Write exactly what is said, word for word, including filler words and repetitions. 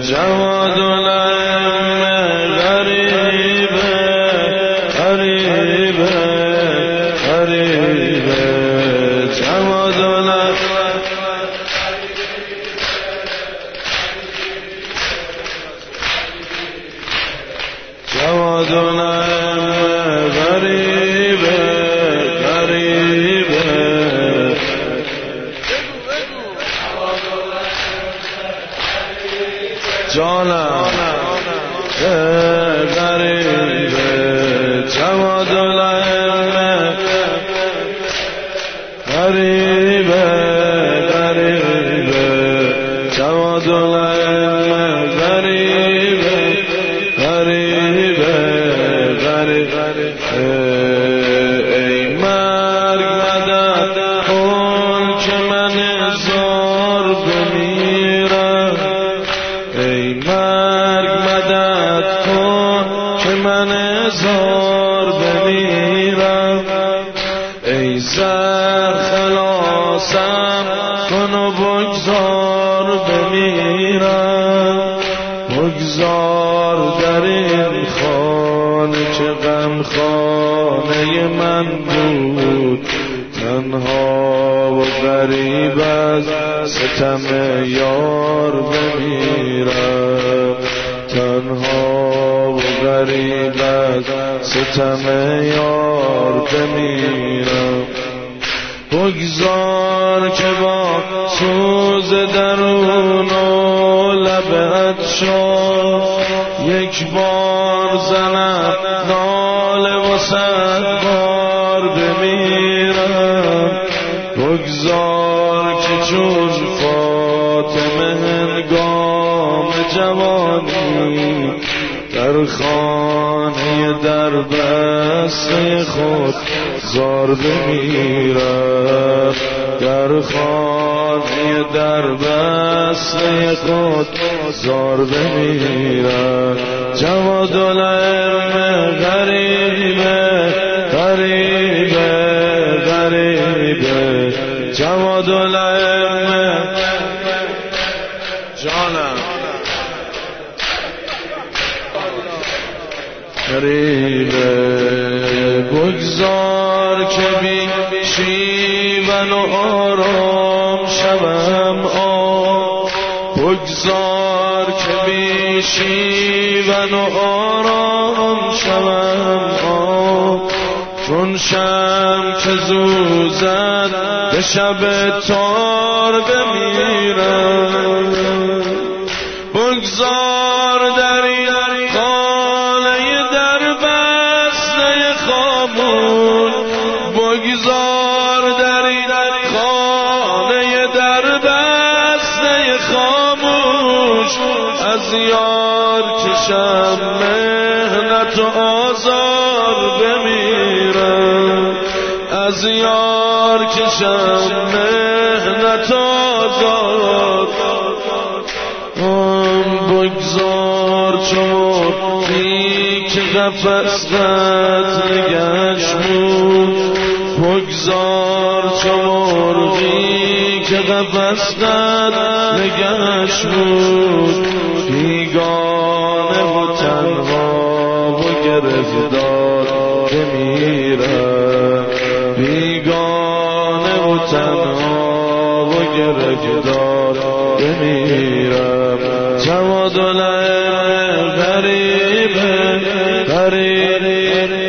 جواد الائمه غریبه غریبه غریبه جواد الائمه جواد الائمه غریبه غریبه جانم غریبه جواد الائمه غریبه غریبه جواد الائمه غریبه غریبه غریبه ای مرگ مدد کن که من زار بمیرم ای مرگ مدد کن که من زار بمیرم ای زر خلاصم کن و بگذار بمیرم بگذار در این خانه که غم خانه من بود تنها و غریب از ستم یار بمیرم تنها و غریب از ستم یار بمیرم بگذار که با سوز درون و لبت شد یک بار زنم ناله و صد بار بمیرم بگذار که چون فاطمه هنگام جوانی در خانه در بسته خود زار بمیرم در خانه در بسته خود زار بمیرم جواد الائمه غریبه غریبه غریبه جواد الائمه جانم غریبه بگذار که بی شیون و آرام شوم آب بگذار که بی شیون و آرام شوم آب چون شم که زوزد به شب تار بمیرم بگذار در این بگذار در این خانه در بسته خاموش از یار کشم مهنت و آزار بمیرم از یار کشم مهنت و آزار بگذار چون بی که قفص قد نگشت بود بگذار چو مرغی که قفس قد نگهش بود بیگانه و تنها و گرفتار بمیرم بیگانه و تنها و گرفتار بمیرم جواد الائمه غریبه غریبه